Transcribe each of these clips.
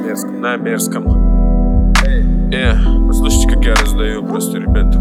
На мерзком. Послушайте, как я раздаю просто, ребята.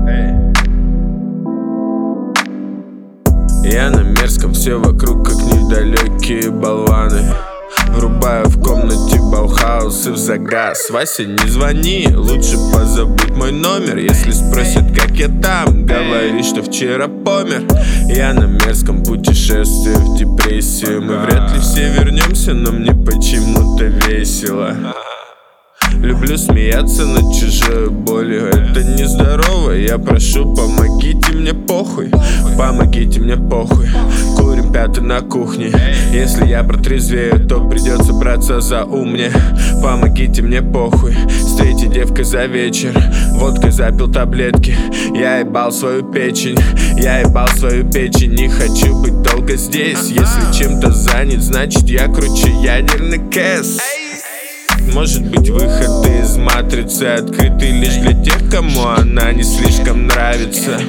Я на мерзком, все вокруг как недалекие болваны. Врубаю в комнате Баухаус и в загаз. Вася, не звони, лучше позабудь мой номер. Если спросят, как я там, говори, что вчера помер. Я на мерзком путешествии в депрессию. Мы вряд ли все вернемся, но мне почему-то весело. Люблю смеяться над чужой болью. Это нездорово, я прошу, помогите мне, похуй. Помогите мне, похуй. Курим пятый на кухне. Если я протрезвею, то придется браться за ум мне. Помогите мне, похуй. С третьей девкой за вечер. Водкой запил таблетки. Я ебал свою печень. Я ебал свою печень. Не хочу быть долго здесь. Если чем-то занят, значит я круче ядерный кэс. Может быть, выходы из матрицы открыты лишь для тех, кому она не слишком нравится.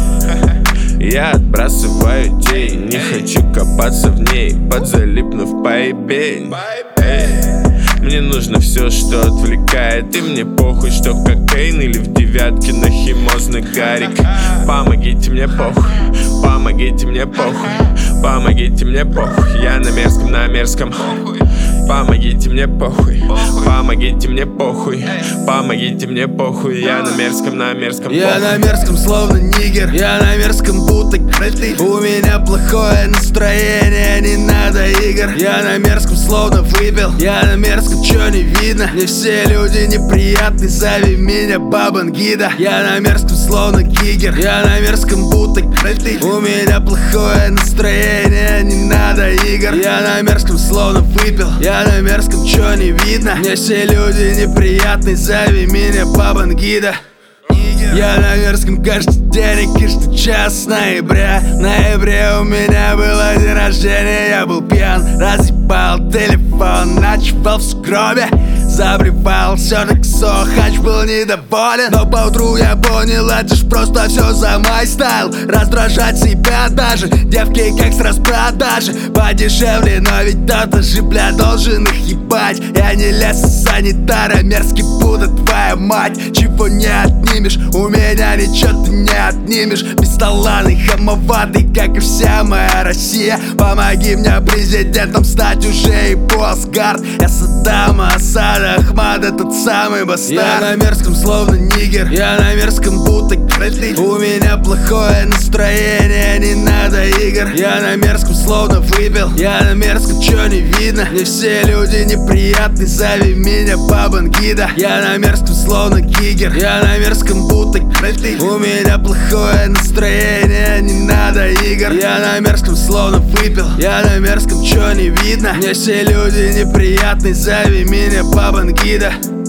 Я отбрасываю идеи, не хочу копаться в ней, подзалипнув поебень. Мне нужно все, что отвлекает, и мне похуй, что кокаин или в девятке на химозный гарик. Помогите мне, похуй, помогите мне, похуй, помогите мне, похуй. Я на мерзком. Помогите мне, похуй, помогите мне, похуй, помогите мне, похуй. Я на мерзком. Я на мерзком, словно нигер. Я на мерзком, будто крытый. У меня плохое настроение, не надо игр. Я на мерзком, словно выпил. Я на мерзком, чё не видно. Мне все люди неприятны, зови меня Бабангида. Я на мерзком, словно гигер. Я на мерзком, будто крытый. У меня плохое настроение, не надо игр. Я на мерзком, словно выпил. Я на мерзком, чё не видно. Мне все люди неприятны, зови меня Бабангида. Я на мерзком каждый день и каждый час ноября. В ноябре у меня был день рождения. Я был пьян, разъебал телефон, ночевал в сугробе, забревал все так сохач, был недоволен. Но поутру я понял, это ж просто все за мой стайл. Раздражать себя даже, девки как с распродажи. Подешевле, но ведь кто-то же, бля, должен их ебать. Я не лез санитара, мерзкий Будда твоя мать. Чего не отнимешь, у меня ничего ты не отнимешь. Бесталанный, хамоватый, как и вся моя Россия. Помоги мне президентом стать уже и Босгард. Я Саддам Асад, Ахмад, этот самый бастард. Я на мерзком, словно нигер. Я на мерзком, будто крытый. У меня плохое настроение, не надо игр. Я на мерзком, словно выпил. Я на мерзком, чё не видно. Мне все люди неприятны, зови меня Бабангида. Я на мерзком, словно гигер. Я на мерзком, будто крытый. У меня плохое настроение, не надо игр. Я на мерзком, словно выпил. Я на мерзком, чё не видно. Мне все люди неприятны, зови меня Бабангида.